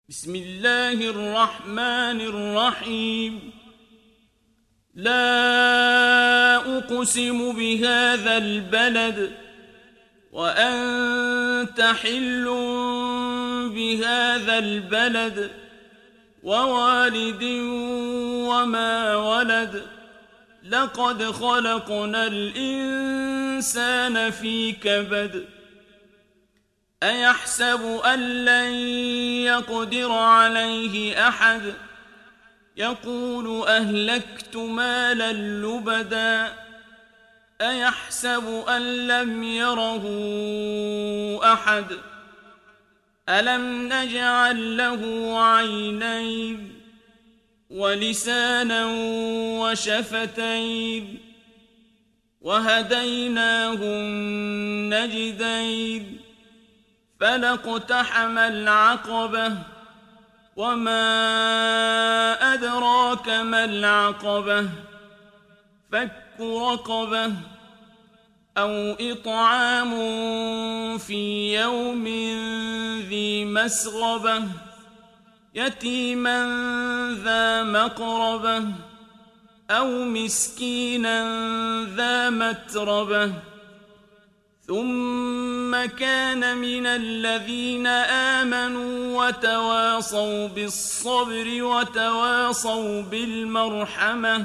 بسم الله الرحمن الرحيم. لا أقسم بهذا البلد وأنت حل بهذا البلد ووالد وما ولد لقد خلقنا الإنسان في كبد أيحسب أن لن يقدر عليه أحد يقول أهلكت مالا لبدا أيحسب أن لم يره أحد ألم نجعل له عينين ولسانا وشفتين وهديناه النجدين فلاقتحم العقبة وما أدراك ما العقبة فك رقبة أو إطعام في يوم ذي مسغبة يتيما ذا مقربة أو مسكينا ذا متربة ثم كان من الذين آمنوا وتواصوا بالصبر وتواصوا بالمرحمة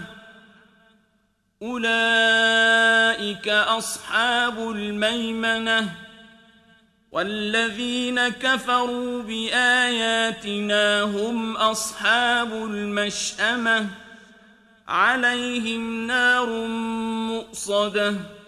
أولئك أصحاب الميمنة والذين كفروا بآياتنا هم أصحاب المشأمة عليهم نار مؤصدة